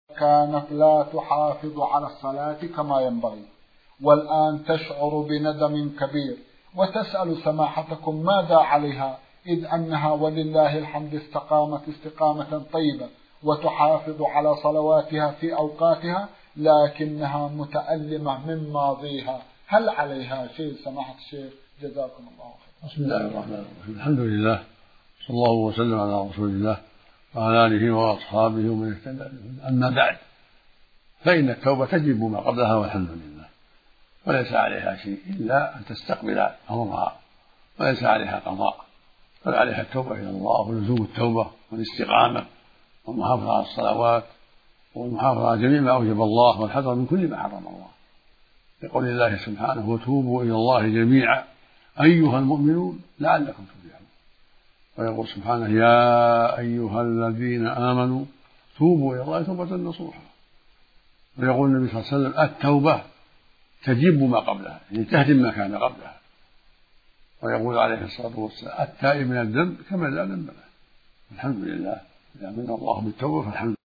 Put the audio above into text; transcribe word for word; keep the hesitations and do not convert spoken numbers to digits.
كانت لا تحافظ على الصلاة كما ينبغي، والآن تشعر بندم كبير وتسأل سماحتكم ماذا عليها، إذ أنها ولله الحمد استقامت استقامة طيبة وتحافظ على صلواتها في أوقاتها، لكنها متألمة من ماضيها، هل عليها شيء سماحة الشيخ؟ جزاكم الله خير. بسم الله الرحمن الرحيم. الحمد لله، صلى الله وسلم على رسول الله وعلى آله وأصحابه ومن اهتدى. أما بعد، فإن التوبة تجب ما قبلها والحمد لله، وليس عليها شيء إلا أن تستقبل أمرها، وليس عليها قضاء، بل عليها التوبة إلى الله ولزوم التوبة والاستقامة والمحافظة على الصلوات والمحافظة على جميع ما أوجب الله والحذر من كل ما حرم الله، لقول الله سبحانه: وتوبوا إلى الله جميعا أيها المؤمنون لعلكم تفلحون. ويقول سبحانه: يا أيها الذين آمنوا توبوا إلى الله توبة نصوحا. ويقول النبي صلى الله عليه وسلم: التوبة تجب ما قبلها، يعني تهدم ما كان قبلها. ويقول عليه الصلاة والسلام: التائب من الذنب كمن لا ذنب له. الحمد لله، إذا من الله بالتوبة فالحمد لله.